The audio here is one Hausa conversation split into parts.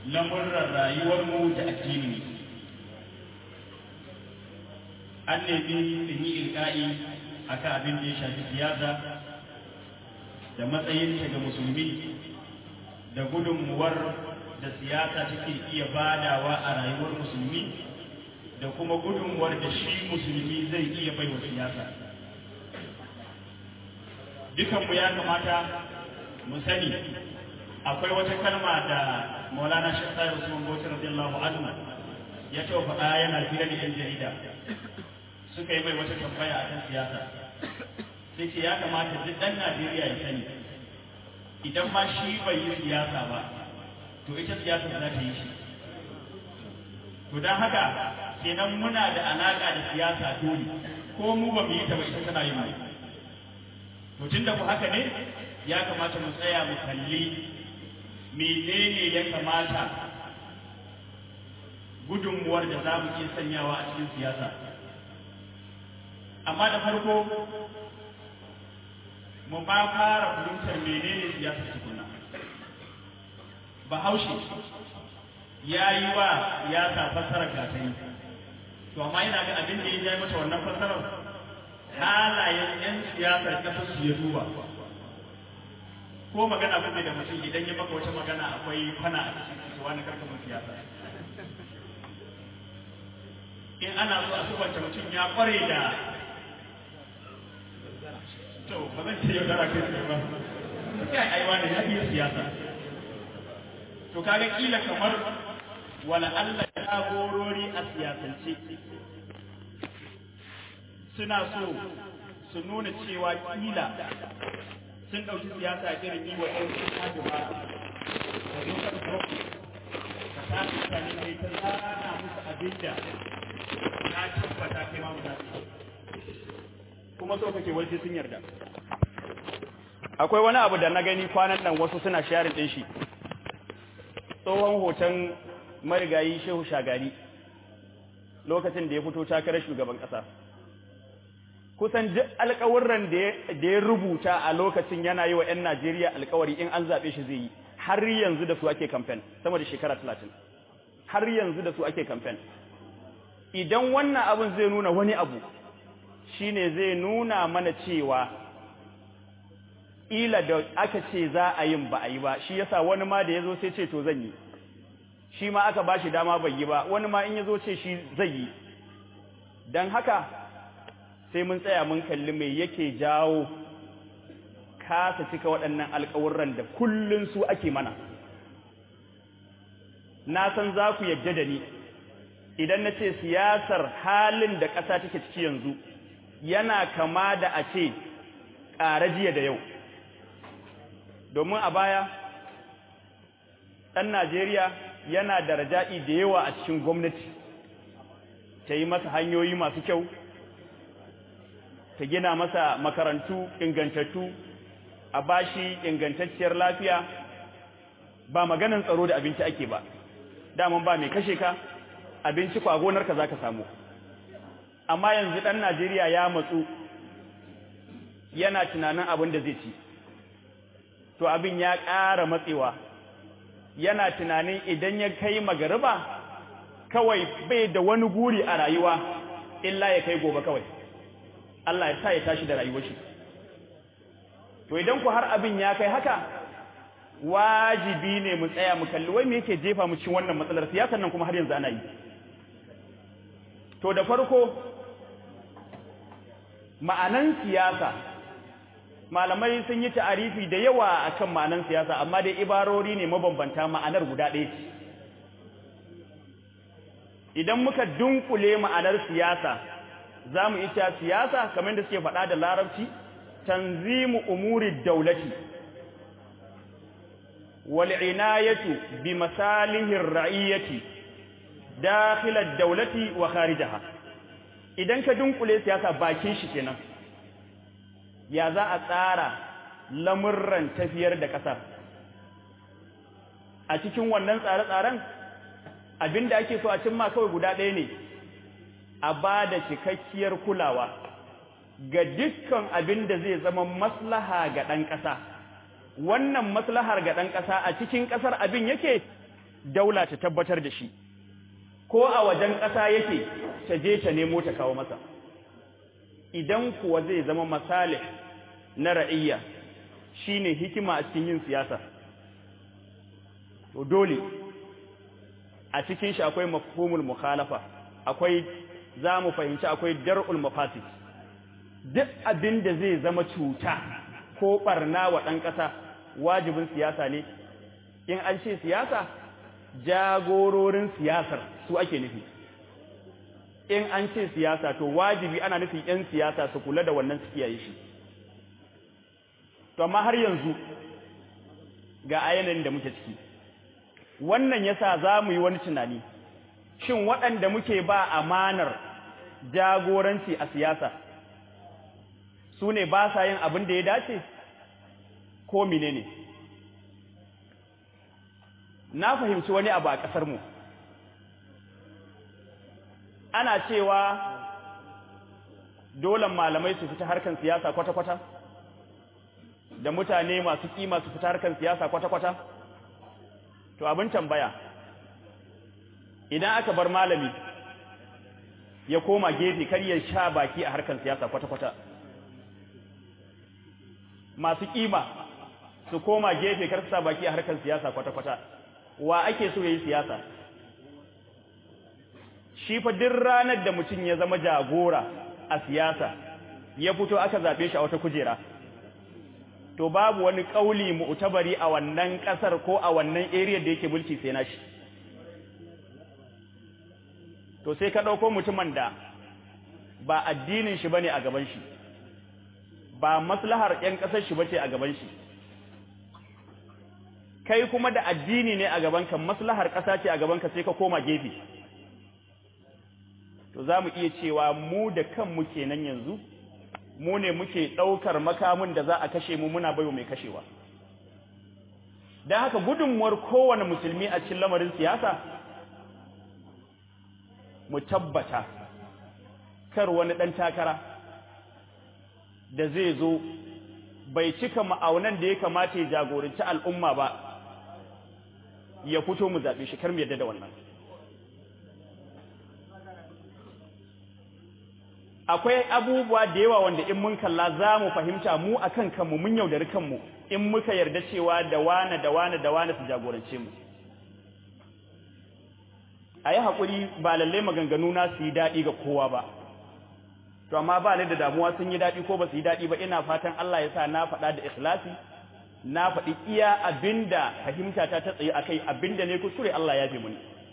lamurran rayuwarmu da addini. An nemi in yi ilka'i akan abin da ya shafi siyasa da matsayinta ga musulmi da gudunmuwar da siyasa take iya badawa a rayuwar musulmi da kuma gudunmuwar da shi musulmi zai iya baiwa siyasa. Dukanmu ya kamata mu sani akwai wata kalma da Maulana Sheikh Tahir Usman Bauchi radiyallahu anhu ya ce faɗa yana fira da yan jarida suka yi mai wata tambaya a kan siyasa, sai ce ya kamata duk ɗan Najeriya ya sani idan ma shi bai yi siyasa ba to ita siyasa za ta yi shi. To don haka kenan muna da alaƙa da siyasa dole, ko mu ba mu yi ta ba ita tana yi mai. To tun da ku haka ne ya kamata mu tsaya mu kalli menene ya kamata gudunmuwar da za mu iya sanyawa a cikin siyasa. Amma da farko mu ba fara fahimtar menene siyasa tukuna. Bahaushe ya yi wa siyasa fassarar gatari, to amma yana ga abin da ya ja mata wannan fassarar halayen 'yan siyasar ƙasar su ya duba. Ko magana kuke da mutum idan ya maka wata magana akwai kwana a cikin su wani karkamin siyasa. In ana so a subanta mutum ya kware da to ba zan ce yau da kai ba, kai aiwa ne ya iya siyasa. To kaga kila kamar wala Allah ya gorori a siyasance suna so su nuna cewa kila sun ɗauki siyasa irin yi wa ɗan ta jama'a da dokar gwamnati ka ta mutane kai ta zana musu abin da na tabbata kai ma mutane kuma so kake wai sun yarda. Akwai wani abu da na gani kwanan nan wasu suna sharing ɗin shi, tsohon hoton marigayi Shehu Shagari lokacin da ya fito takarar shugaban ƙasa. Kusan duk alƙawurran da ya rubuta a lokacin yana yi wa 'yan Najeriya alƙawari in an zaɓe shi zai yi, har yanzu da su ake kamfen sama da shekara 30, har yanzu da su ake kamfen. Idan wannan abin zai nuna wani abu, shine zai nuna mana cewa ila da aka ce za a yin ba a yi ba, shi yasa wani ma da ya zo sai ce to zan yi, shi ma aka ba shi dama bai yi ba, wani ma in ya zo ce shi zai yi. Don haka sai mun tsaya mun kalli mai yake jawo kasa cika waɗannan alƙawurran da kullun su ake mana. Na san za ku yadda da ni idan na ce siyasar halin da ƙasa take ciki yanzu yana kama da a ce ƙara jiya da yau. Domin a baya ɗan Najeriya yana da raja'i da yawa a cikin gwamnati, ta yi masa hanyoyi masu kyau, ta gina masa makarantu ingantattu, a bashi ingantacciyar lafiya, ba maganan tsaro da abinci ake ba, daman ba mai kashe ka, abinci kwa gonarka za ka samu. Amma yanzu ɗan Najeriya ya matsu yana tunanin abin da zai ci, to abin ya ƙara matsewa, yana tunanin idan ya kai magariba kawai bai da wani guri a rayuwa illa ya kai gobe kawai, Allah ya sa ya tashi da rayuwar shi. To idan ku har abin ya kai haka, wajibi ne mu tsaya mu kalli wai me yake jefa mu cikin wannan matsalar siyasar nan kuma har yanzu ana yi. To da farko ma'anan siyasa, malamai sun yi ta'arifi da yawa akan ma'anan siyasa, amma dai ibarori ne mabambanta, ma'anar guda ɗaya ce. Idan muka dunkule ma'anar siyasa, za mu ita siyasa kamar da suke faɗa da larabci, tanzimu umuri daulati wal inayatu bi masalihir ra'iyyati dakhil ad-dawlati wa kharijaha. Idan ka dunkule siyasa bakin shi kenan, ya za a tsara lamurran tafiyar da ƙasar. A cikin wannan tsare-tsaren abinda ake so a cimma kawai guda ɗaya ne, a ba da cikakkiyar kulawa ga dukkan abin da zai zama maslaha ga ɗan ƙasa. Wannan maslahar ga ɗan ƙasa a cikin ƙasar abin yake daula ta tabbatar da shi, ko a wajen ƙasa yake ta je ta nemo ta kawo masa. Idan kuwa zai zama masalih na ra'iyya shine hikima a cikin yin siyasa, to dole a cikin shi akwai mafhumul mukhalafa, akwai za mu fahimci akwai dar'ul mafasid. Duk abin da zai zama cuta ko barna wa ɗan ƙasa wajibin siyasa ne. In an ce siyasa, jagororin siyasar su ake nufi. In an ce siyasa to wajibi ana nufin 'yan siyasa su kula da wannan su kiyaye shi. To amma har yanzu ga ayanin da muke ciki, wannan yasa za mu yi wani tunani, shin waɗanda muke ba amanar jagoranci a siyasa su ne ba sa yin abin da ya dace ko menene? Na fahimci wani abu a ƙasarmu, ana cewa dole malamai su fita harkan siyasa kwata-kwata, da mutane masu kima su fita harkan siyasa kwata-kwata. To abin tambaya, idan aka bar malami ya koma gefe kar ya sha baki a harkan siyasa kwata-kwata, masu kima su koma gefe kar su sa baki a harkan siyasa kwata-kwata, wa ake so yayi siyasa? Shi fa duk ranar da mutum ya zama jagora a siyasa ya fito aka zabe shi a wata kujera, to babu wani kauli mu'tabari a wannan kasar ko a wannan area da yake mulki sai nashi. To sai ka dauko mutumin da ba addinin shi bane a gaban shi, ba maslahar ƴan kasar shi bace a gaban shi, kai kuma da addini ne a gaban ka, maslahar kasa ce a gaban ka, sai ka koma gefe. To zamu iya cewa mu da kanmu kenan yanzu mu ne muke daukar makamin da za a kashe mu muna bayo mai kashewa. Dan haka gudunmuwar kowane musulmi a cikin lamarin siyasa, mu tabbata kar wani dan takara da zai zo bai cika ma'aunan da ya kamata ya jagoranci al'umma ba ya fito mu zabe shi, kar mu yadda da wannan. Akwai abubuwa da yawa wanda in mun kalla za mu fahimta mu akan kanmu mun yaudari kanmu in muka yarda cewa da wane su jagorance mu. A yi haƙuri, ba lallai maganganu na su yi daɗi ga kowa ba, to amma ba ni da damuwa sun yi daɗi ko ba su yi daɗi ba. Ina fatan Allah ya sa na faɗa da ikhlasi, na faɗi iya abinda fahimta ta tsaye akai, abinda ne kuskure Allah ya fi muni.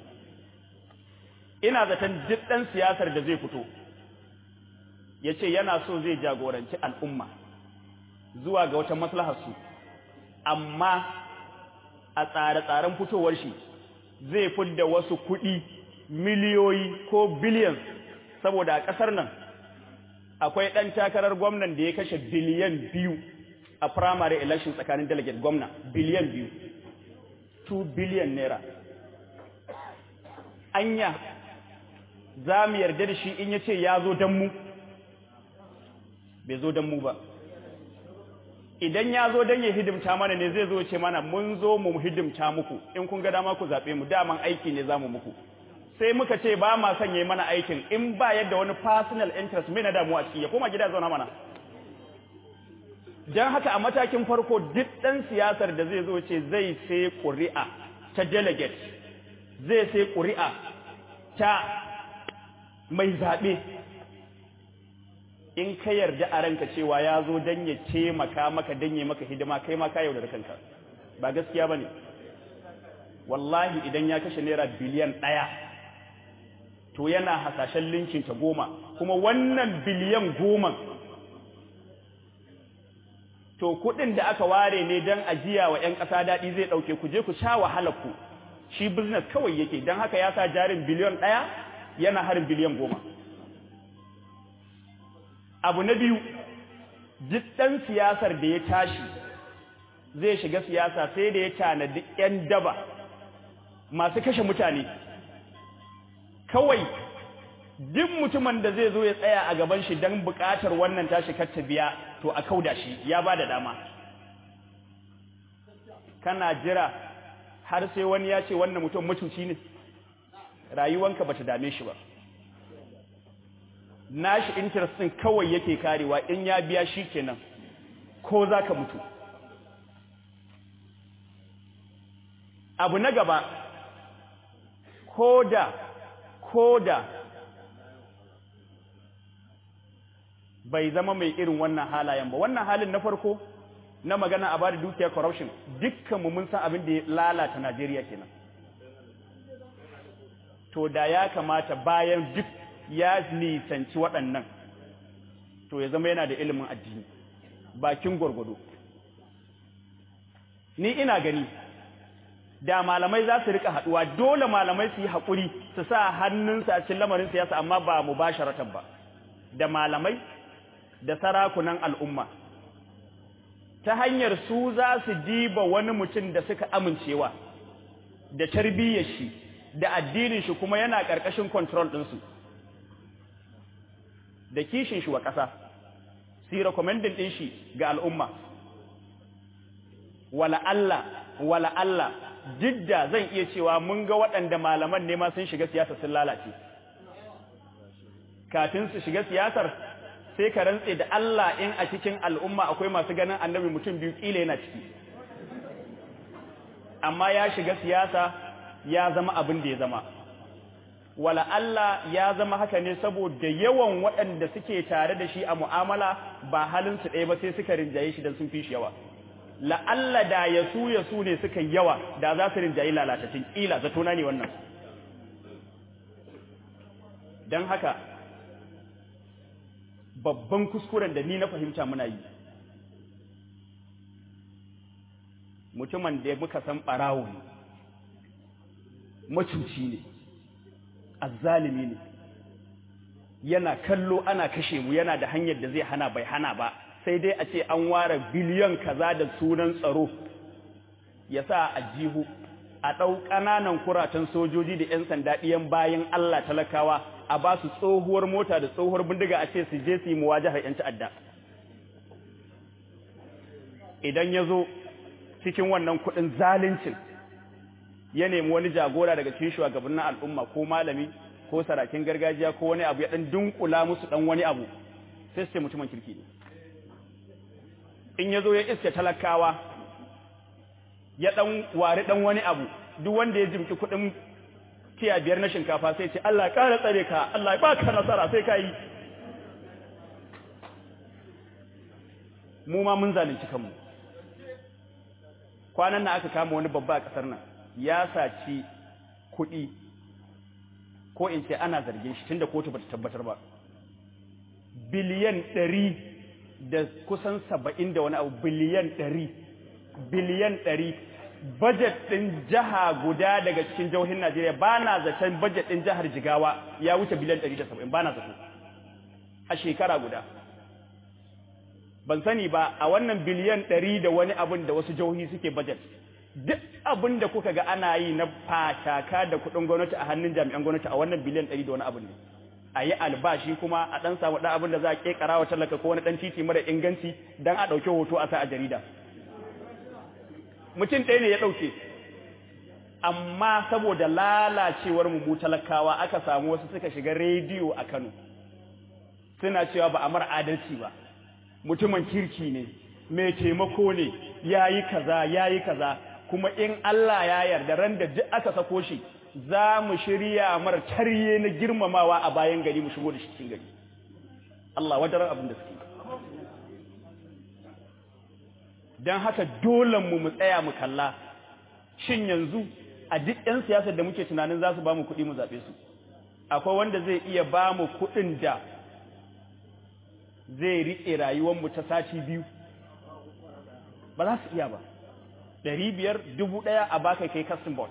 Ina zaton duk ɗan siyasar da zai fito ya ce yana so zai jagoranci al'umma zuwa ga wata maslaharsu, amma a tsare-tsaren fitowar shi zai fidda wasu kuɗi miliyoyi ko biliyan, saboda a ƙasar nan akwai ɗan takarar gwamnan da ya kashe biliyan 2 a primary election tsakanin delegate gwamna, biliyan 2, 2 biliyan naira. Anya za mu yarda da shi in ya ce ya zo don mu? Bai zo don mu ba. Idan ya zo don ya hidimta mana ne, zai zo ce mana mun zo mu hidimta muku, in kun ga dama ku zaɓe mu, daman aiki ne za mu muku. Sai muka ce ba ma son ya yi mana aikin, in ba yadda wani personal interest mai na damuwa ciki, ya koma gida zauna mana. Don haka a matakin farko duk ɗan siyasar da zai zo ce zai sai ƙuri'a ta delegate, zai sai ƙuri'a ta mai zaɓe, in ka yarda a ranka cewa ya zo don ya taimaka maka, don ya maka hidima, kai ma ka yaudar kanka, ba gaskiya ba ne. Wallahi idan ya kashe naira biliyan 1 to yana hasashen linkin ta 10, kuma wannan biliyan 10 to kudin da aka ware ne don ajiya wa 'yan ƙasa daɗi zai ɗauke ku je ku sha wahalar ku, shi business kawai yake, don haka ya sa jarin biliyan 1 yana harin biliyan 10. Abu na biyu, duk ɗan siyasar da ya tashi zai shiga siyasa sai da ya tanadi 'yan daba masu kashe mutane. Kawai duk mutumin da zai zo ya tsaya a gaban shi don buƙatar wannan tashi kar ta biya, to a kauda shi, ya ba da dama. Kana jira har sai wani ya ce wannan mutum mutunci ne, rayuwanka bata dame shi ba, nashi interest din kawai yake karewa, in ya biya shi kenan ko zaka mutu. Abu na gaba, koda bai zama mai irin wannan halayen ba. Wannan halin na farko na magana a bada dukiya corruption, dukkanmu mun san abin da ya lalata Najeriya kenan. To da ya kamata bayan duk ya nisanci waɗannan, to ya zama yana da ilimin addini bakin gwargwado. Ni ina gani da malamai za su rika haduwa, dole malamai su yi haƙuri su sa hannunsu a cikin lamarin siyasa, amma ba mubasharatan ba, da malamai da sarakunan al'umma, ta hanyar su za su diba wani mutum da suka amincewa da tarbiyyar shi da addinin shi, kuma yana ƙarƙashin control ɗinsu da kishin shi wa ƙasa, su yi recommending ɗin shi ga al'umma. Wala Allah jidda zan iya cewa mun ga waɗanda malaman ne ma sun shiga siyasa sun lalace. Kafin su shiga siyasar sai ka rantse da Allah in a cikin al'umma akwai masu ganin annabi mutum biyu kila yana ciki. Amma ya shiga siyasa ya zama abin da ya zama. Wala Allah ya zama haka ne saboda yawan waɗanda suke tare da shi a mu'amala ba halinsu ɗaya ba, sai suka rinjaye shi don sun fi shi yawa. La'alla da ya su ne suka yawa da za su rinjayi lalatacin, ƙila zatona ne wannan. Don haka babban kuskuren da ni na fahimta muna yi, mutumin da muka san ɓarawo ne, macuci ne, azzalimi ne, yana kallo ana kashe mu, yana da hanyar da zai hana bai hana ba, sai dai a ce an ware biliyan kaza da sunan tsaro, ya sa a jihu a ɗau ƙananan kuratan sojoji da 'yan sanda ɗiyan bayan Allah talakawa a ba su tsohuwar mota da tsohuwar bindiga a ce su je su yi muwajahar 'yan ta'adda. Idan ya zo cikin wannan kuɗin zalincin ya nemi wani jagora daga cikin shugabannin al'umma ko malami ko sarakin gargajiya ko wani abu ya ɗan dunkula musu ɗan wani abu, sai su ce mutumin kirki ne. In ya zo ya iske talakawa ya ɗan wari ɗan wani abu, duk wanda ya jimki kuɗin tiya 5 na shinkafa sai ce Allah ƙara tsare ka, Allah ba ka nasara sai ka yi. Mu ma mun zalunci kanmu. Kwanan nan aka kama wani babba a ƙasar nan ya saci kuɗi, ko in ce ana zargin shi tunda kotu bata tabbatar ba, biliyan 100 da kusan 70 da wani abu, biliyan 100 budget ɗin jiha guda daga cikin jihohin Najeriya. Ba na zaton budget ɗin jihar Jigawa ya wuce biliyan 170, ba na zato a shekara guda. Ban sani ba a wannan biliyan 100 da wani abin da wasu jihohi suke budget, duk abin da kuka ga ana yi na fataka da kuɗin gwamnati a hannun jami'an gwamnati a wannan biliyan 100 da wani abin ne. A yi albashi kuma a ɗan samu ɗan abin da za a ƙeƙara wa talaka ko wani ɗan titi mara inganci don a ɗauki hoto a sa a jarida. Mutum ɗaya ne ya ɗauke, amma saboda lalacewar mu talakawa aka samu wasu suka shiga rediyo a Kano suna cewa ba a mara adalci ba, mutumin kirki ne, mai taimako ne, yayi kaza, kuma in Allah ya yarda ran da duk aka sako shi za mu shirya mara tarye na girmamawa a bayan gari mu shigo da shi cikin gari. Allah wadaran abin da suke. Don haka dole mu tsaya mu kalla, shin yanzu a duk 'yan siyasar da muke tunanin za su ba mu kuɗi mu zaɓe su, akwai wanda zai iya ba mu kuɗin da zai riƙe rayuwarmu ta sati 2? Ba za su iya ba. 500, 1000 a baka kai custom bot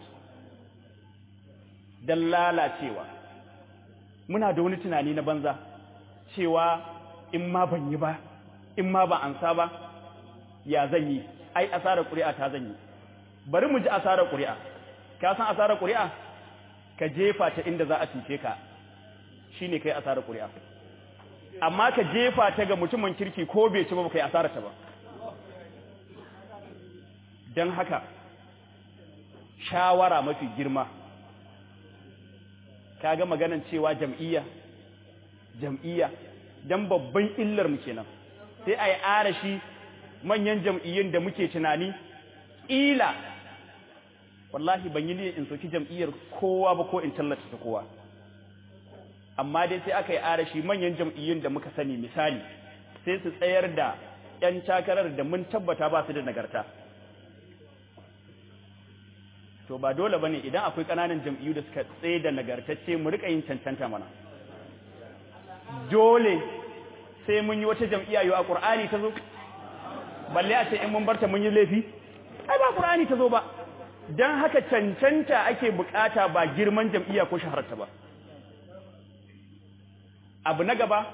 don lalacewa. Muna da wani tunani na banza cewa in ma ban yi ba, in ma ba ansa ba, ya zan yi, ai asarar ƙuri'a ta zan yi. Bari mu ji asarar ƙuri'a. Ka san asarar ƙuri'a? Ka jefa ta inda za a cuce ka, shine kai asarar ƙuri'a. Amma ka jefa ta ga mutumin kirki ko bai ci ba kai asarar ta ba. Don haka shawara mafi girma kaga maganan cewa jam'iyya dan babban illar mu kenan sai ai arashi manyan jam'iyyun da muke tunani ila wallahi ban yi ne in soki jam'iyyar kowa ba ko in tallata ta kowa amma dai sai aka yi arashi manyan jam'iyyun da muka sani misali sai su tsayar da ƴan takarar da mun tabbata ba su da nagarta to ba dole bane idan akwai kananan jam'iyyu da suka tsaye da nagartacce mu rika yin cancanta mana dole sai mun yi wata jam'iyya yau a Qur'ani tazo balle a ce in mun barta mun yi laifi ai ba Qur'ani tazo ba dan haka cancanta ake bukata ba girman jam'iyya ko shahararta ba abu na gaba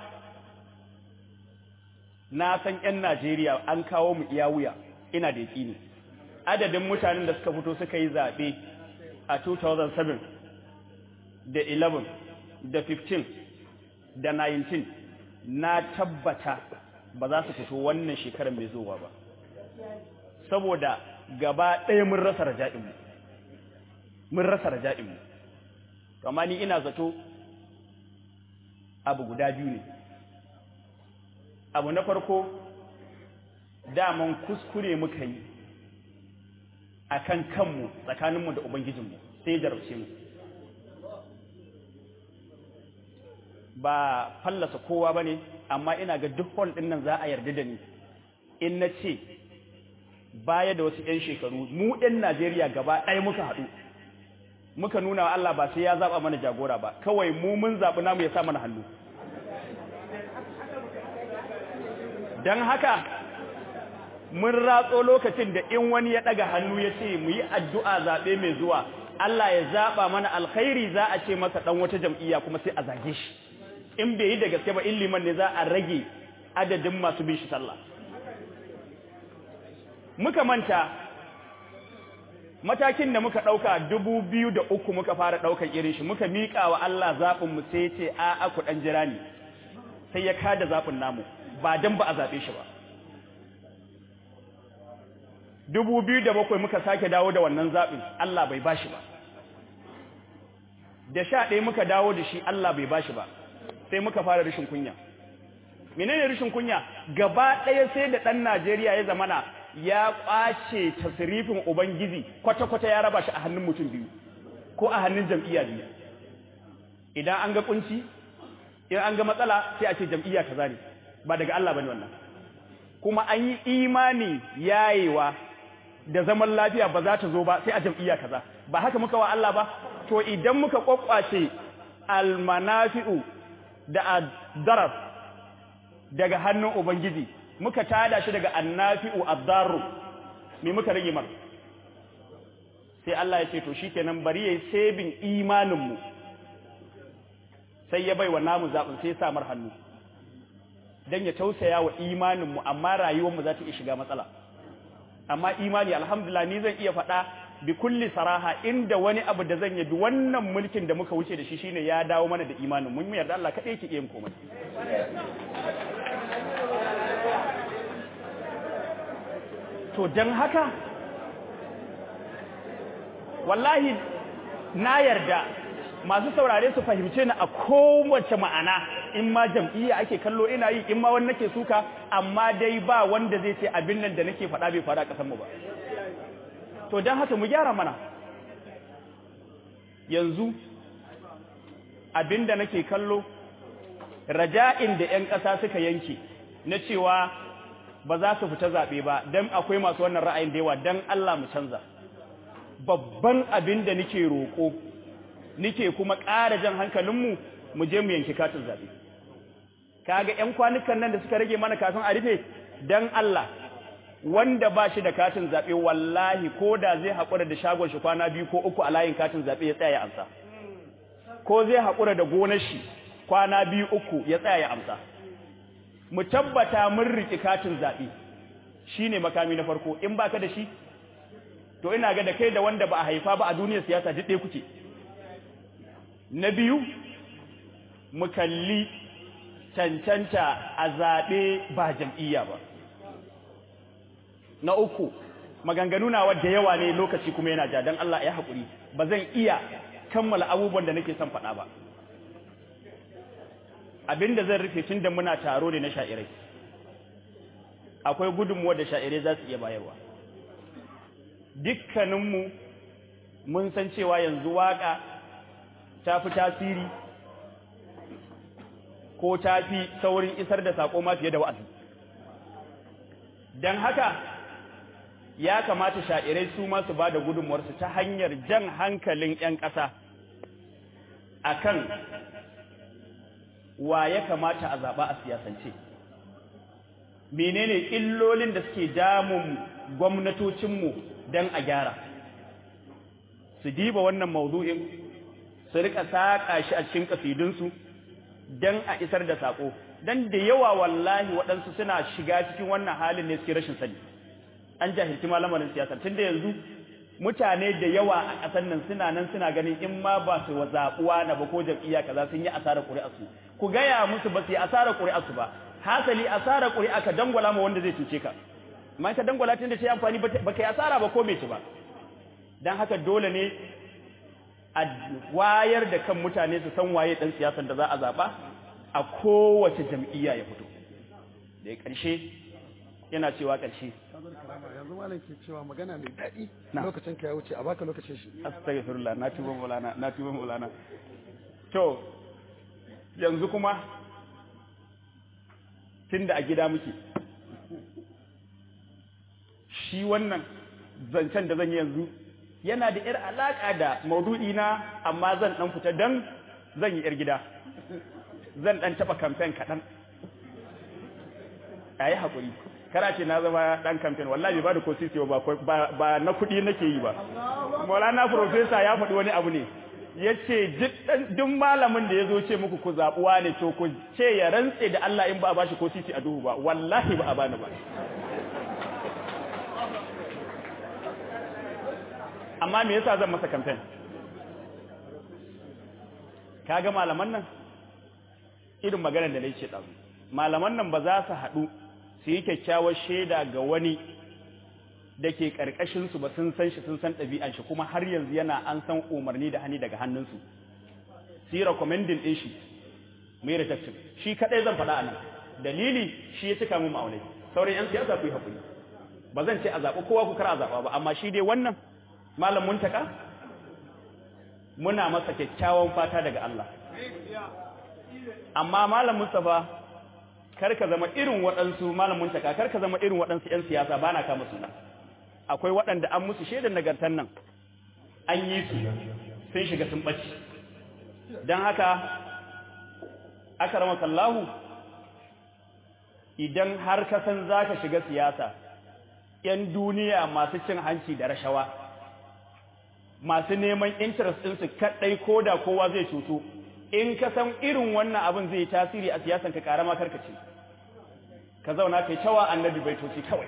na san ƴan Najeriya an kawo mu iya wuya ina da yakini adadin mutanen da suka fito suka yi zabe a 2007 da 11 da 15 da 19 na tabbata ba za su fito wannan shekarar mai zuwa ba saboda gaba ɗaya mun rasa raja'inmu amma ni ina zato abu guda biyu ne abu na farko daman kuskure muka yi akan kanmu tsakaninmu da ubangijinmu sai jarabce mu ba fallasa kowa bane amma ina ga duk hall din nan za a yarda da ni in nace baya da wasu 'yan shekaru mu 'yan Najeriya gaba ɗaya muka haɗu muka nuna wa Allah ba sai ya zaba mana jagora ba kawai mu mun zabi namu ya sa mana hannu dan haka mun ratso lokacin da in wani ya daga hannu ya ce mu yi addu'a zabe mai zuwa Allah ya zaba mana alkhairi za a ce masa dan wata jam'iyya kuma sai a zage shi in bai yi da gaske ba illiman ne za a rage adadin masu bin shi sallah muka manta matakin da muka dauka 2003 muka fara daukan irin shi muka mika wa Allah zabin mu sai ce a ku dan jira ni sai ya kada zabin namu ba dan ba a zabe shi ba 2007 muka sake dawo da wannan zabin Allah bai bashi ba da 11 muka dawo da shi Allah bai bashi ba sai muka fara rishin kunya menene rishin kunya gaba daya sai da dan Najeriya ya zamana ya kwace tasrifin ubangiji kwata-kwata ya raba shi a hannun mutum biyu ko a hannun jam'iyya biyu idan an ga kunci idan an ga matsala sai a ce jam'iyya kaza ne ba daga Allah bane wannan kuma an yi imani yayewa da zaman lafiya ba za ta zo ba sai a jam'iyya kaza ba haka muka wa Allah ba to idan muka kwakwace almanafi'u da ad-darar daga hannun ubangiji muka tada shi daga annafi'u ad-darru me muka rage mar sai Allah ya ce to shikenan bari yayi saving imanin mu sai ya bai wa namu zabin sai ya sa mar hannu dan ya tausaya wa imanin mu amma rayuwar mu za ta iya shiga matsala amma imani alhamdulillah ni zan iya faɗa bi kulli saraha inda wani abu da zan yi wannan mulkin da muka wuce da shi shine ya dawo mana da imanin mun yarda Allah kadai yake yin komai to dan haka wallahi na yarda masu saurare su fahimce ni a kowace ma'ana in ma jam'iyya ake kallo ina yi in ma wani nake suka amma dai ba wanda zai ce abin nan da nake faɗa bai faɗa ƙasar mu ba to dan haka mu gyara mana yanzu abin da nake kallo raja'in da ƴan ƙasa suka yanke na cewa ba za su fita zabe ba dan akwai masu wannan ra'ayin da yawa dan Allah mu canza babban abin da nake roko nake kuma ƙara jan hankalinmu mu je mu yanki katin zabe kaga ƴan kwanukan nan da suka rage mana kafin a rufe dan Allah wanda ba shi da katin zabe wallahi koda zai hakura da shagon shi kwana 2 ko 3 a layin katin zabe ya tsaya ya amsa ko zai hakura da gonar shi kwana 2 3 ya tsaya ya amsa mu tabbata mun riki katin zabe shine makami na farko in baka da shi to ina ga da kai da wanda ba a haifa ba a duniyar siyasa duk ɗaya kuke na biyu mu kalli cancanta a zaɓe ba jam'iyya ba na uku maganganu na wadda yawa ne lokaci kuma yana ja dan Allah ya haƙuri ba zan iya kammala abubuwan da nake son faɗa ba abinda zan rufe tun da muna taro ne na sha'irai akwai gudunmuwa da sha'irai za su iya bayarwa dukkaninmu mun san cewa yanzu waka ta fi tasiri ko ta fi saurin isar da sako ma fiye da wa'azi don haka ya kamata sha'irai su ma su ba da gudunmuwarsu ta hanyar jan hankalin 'yan ƙasa akan wa ya kamata a zaɓa a siyasance menene illolin da suke damun gwamnatocinmu don a gyara su diba wannan mawdu'in su rika saƙa shi a cikin kasidunsu don a isar da saƙo don da yawa wallahi waɗansu suna shiga cikin wannan halin ne suke rashin sani an jahilci malamarin siyasa tun da yanzu mutane da yawa a ƙasar nan suna ganin in ma ba su zaɓuwa na ba ko jam'iyya kaza sun yi asarar ƙuri'arsu ku gaya musu ba su yi asarar ƙuri'arsu ba hasali asarar ƙuri'a ka dangwala ma wanda zai cuce ka amma ka dangwala tun da ta yi amfani ba ka yi asara ba ko bai ci ba don haka dole ne a wayar da kan mutane su san waye ɗan siyasar da za a zaɓa a kowace jam'iyya ya fito da ya ƙarshe yana cewa ƙarshe yanzu malam ke cewa magana mai daɗi lokacin ka ya wuce a baka lokacin shi astaghfirullah na tuba maulana to yanzu kuma tunda a gida muke shi wannan zancen da zan yi yanzu yana da yar alaka da maudu'i na amma zan dan fita dan zan yi yar gida zan dan taba campaign kadan ayi hakuri kara ce na zama dan campaign wallahi ba da ko sisi ba na kudi nake yi ba Maulana professor ya faɗi wani abu ne yace duk malamin da yazo ce muku ku zabuwa ne to ku ce ya rantse da Allah in ba a bashi ko sisi a duhu ba wallahi ba a bani ba amma me yasa zan masa campaign kaga malaman nan irin maganar da nake dazu malaman nan ba za su haɗu su yi kyakkyawar shaida ga wani da ke ƙarƙashinsu ba sun san shi sun san ɗabi'an shi kuma har yanzu yana an san umarni da hani daga hannunsu su yi recommending ɗin shi mai rejection shi kaɗai zan faɗa a nan dalili shi ya cika mun ma'aunai sauran 'yan siyasa ku yi haƙuri ba zan ce a zaɓi kowa ku kar a zaɓa ba amma shi dai wannan malam muntaka muna masa kyakkyawan fata daga Allah amma malam Mustafa karka zama irin waɗansu malamin taka karka zama irin waɗansu ƴan siyasa bana kama suna akwai waɗanda an musu shaidan nagartan nan an yi su sun shiga sun ɓaci don haka akramakallahu idan har ka san zaka shiga siyasa ƴan duniya masu cin hanci da rashawa masu neman interest ɗinsu kaɗai ko da kowa zai cutu in ka san irin wannan abin zai tasiri a siyasan ka karama karkace ka zauna kai cewa annabi baitoci kawai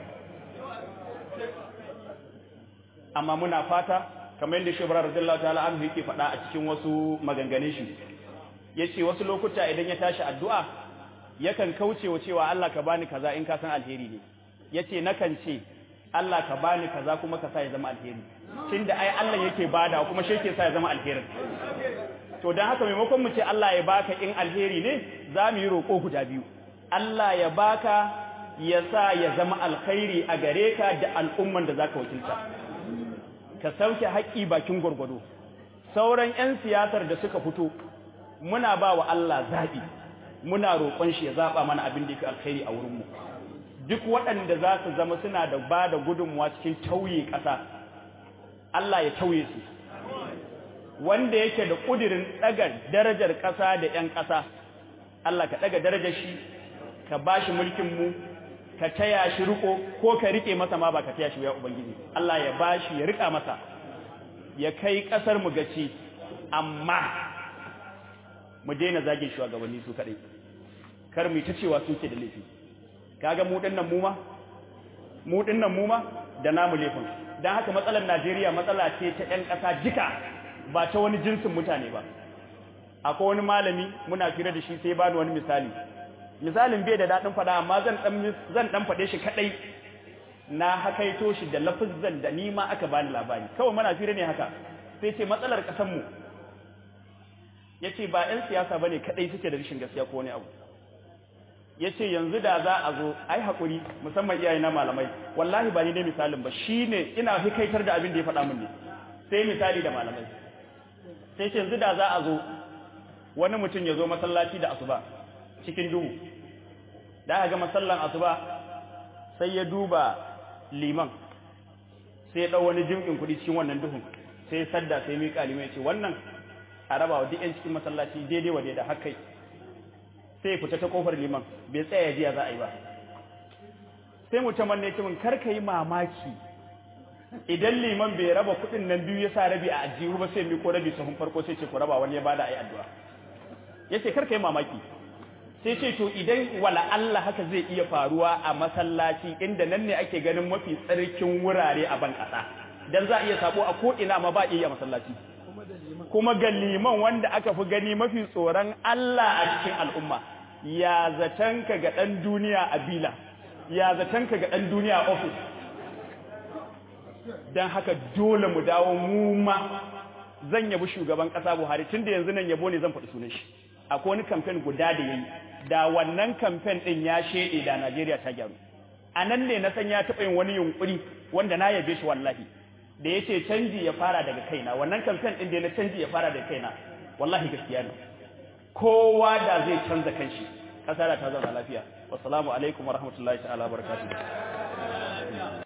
amma muna fata kamar yadda Shehu radiyallahu ta'ala anhu yake faɗa a cikin wasu maganganun shi yace wasu lokuta idan ya tashi addu'a yakan kaucewa cewa Allah ka bani kaza in ka san alheri ne yace nakan ce Allah ka bani kaza kuma ka sa ya zama alheri tunda ai Allah yake bada kuma shi yake sa ya zama alherin to dan haka maimakon mu ce Allah ya baka in alheri ne zamu yi roko guda biyu Allah ya baka ya sa ya zama alkhairi a gare ka da al'umman da zaka wakilta ka sauke haƙi bakin gurgudu sauran ƴan siyasar da suka fito muna ba wa Allah zabi muna roƙon shi ya zaba mana abin da yake alkhairi a wurin mu duk waɗanda za su zama suna da bada gudunmuwa cikin tauye ƙasa Allah ya tauye su wanda yake da kudirin daga darajar ƙasa da ƴan ƙasa Allah ka daga darajar shi ka bashi mulkin mu ka taya shi riko ko ka rike masa ma ba ka taya shi ya ubangiji Allah ya bashi ya rika masa ya kai ƙasar mu gaci amma mu daina zagin shugabanni su kadai kar mu ta cewa suke da laifi kaga mu dinnan mu ma da namu laifin dan haka matsalar Najeriya matsala ce ta ƴan ƙasa jika ba ta wani jinsin mutane ba akwai wani malami muna fira da shi sai bani wani misalin bai da dadin fada amma zan dan fade shi kadai na hakaito shi da lafuzzan da ni ma aka bani labari kawai muna fira ne haka sai ce matsalar kasan mu yace ba ƴan siyasa bane kadai suke da rishin gaskiya ko wani abu yace yanzu da za a zo ai hakuri musamman iyaye na malamai wallahi ba ni ne misalin ba shine ina hikaitar da abin da ya faɗa min ne sai misali da malamai sai ce yanzu da za a zo wani mutum ya zo masallaci da asuba cikin duhu da aka ga masallan asuba sai ya duba liman sai ya dau wani jimkin kudi cikin wannan duhun sai ya sadda sai mai kalimai ce wannan a raba wa duk yan cikin masallaci daidai wa da hakai sai ya fita ta kofar liman bai tsaya jiya za a yi ba sai mutumin ne ya ce min karka yi mamaki idan liman bai raba kudin nan biyu ya sa rabi a ajihu ba sai mi ko rabi sahun farko sai ce ku raba wani ya bada ayi addu'a yace karka yi mamaki sai ce to idan wala Allah haka zai iya faruwa a masallaci inda nan ne ake ganin mafi tsarkin wurare a ban kasa dan za a iya sabo a ko ina ma ba iya masallaci kuma ga liman wanda aka fi gani mafi tsoron Allah a cikin al'umma ya zatanka ga dan duniya a bila ya zatanka ga dan duniya a office dan haka dole mu dawo mu ma zan yabi shugaban kasa Buhari tunda yanzu nan yabo ne zan faɗi sunan shi akwai wani campaign guda da yayi da wannan campaign din ya shede da Najeriya ta gyaru anan ne na san ya taɓa yin wani yunkuri wanda na yabe shi wallahi da yace canji ya fara daga kaina wannan campaign din da na canji ya fara daga kaina wallahi gaskiya ne kowa da zai canza kanshi kasa da ta zauna lafiya wassalamu alaikum warahmatullahi ta'ala barakatuh